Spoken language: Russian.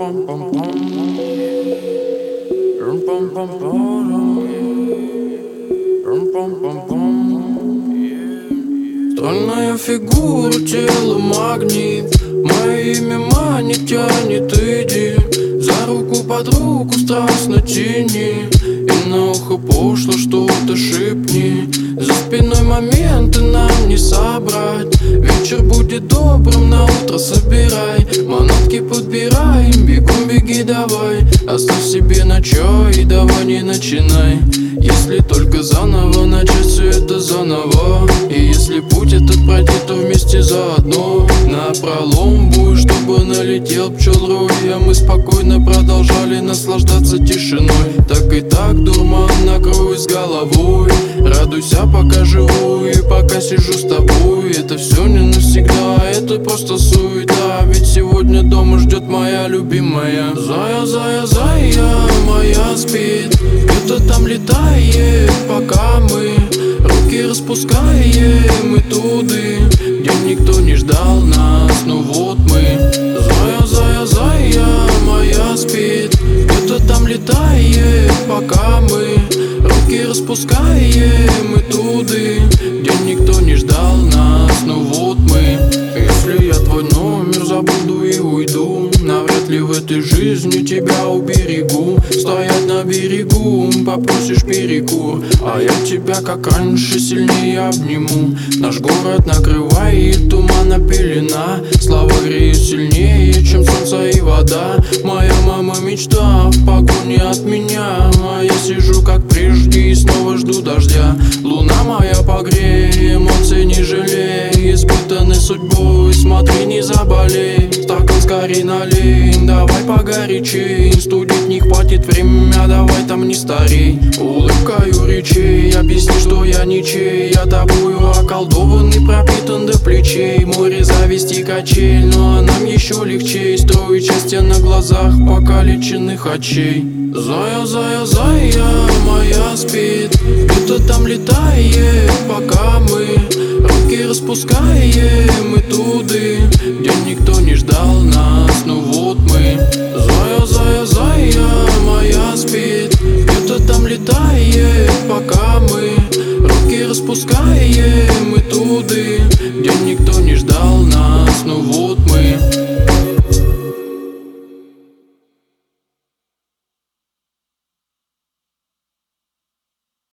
Стройная фигура, тело магнит. Мое имя манит, тянет, иди. За руку под руку страстно тяни. И на ухо пошло что-то шепни. За спиной моменты нам не собрать. Вечер будет добрым, на утро собирай. Манатки подбирай, бегом беги давай. Оставь себе на чай и давай не начинай. Если только заново начать все это заново. И если путь этот пройти, то вместе заодно. Напролом будешь, чтобы налетел пчел рой. А мы спокойно продолжали наслаждаться тишиной. Так и так дурман накрой с головой. Радуйся, пока живу и пока сижу с тобой. Это все не навсегда, это просто суета. Ведь сегодня дома ждет моя любимая. Зая, зая, зая моя спит. Где-то там летает, пока мы руки распускаем и туды, где никто не ждал нас, ну вот мы. Зая, зая, зая моя спит. Где-то там летает, пока мы руки распускаем и туды, где никто не ждал нас, ну вот мы. Если я твой номер забуду и уйду, навряд ли в этой жизни тебя уберегу. Стоять на берегу, попросишь перекур, а я тебя как раньше сильнее обниму. Наш город накрывает тумана пелена. Слава греет сильнее, чем солнце и вода. Моя мама мечта в погоне от меня, а я сижу как прежде и снова жду дождя. Луна моя погрей, эмоций не жалей. Испытанный судьбой, смотри не заболей. Стакан скорей налей, давай погорячей. Студить не хватит время, давай там не старей. Улыбкою речей, объясни, что я ничей. Я тобою околдованный, пропитан до плечей. Море зависти качель, но а нам еще легче строить счастье на глазах покалеченных очей. Зая, зая, зая моя спит. Где-то там летает, пока мы руки распускаем и туды, где никто не ждал нас, ну вот мы. Зая, зая, зая моя спит. Где-то там летает, пока мы руки распускаем и туды, где никто не ждал нас, ну вот мы.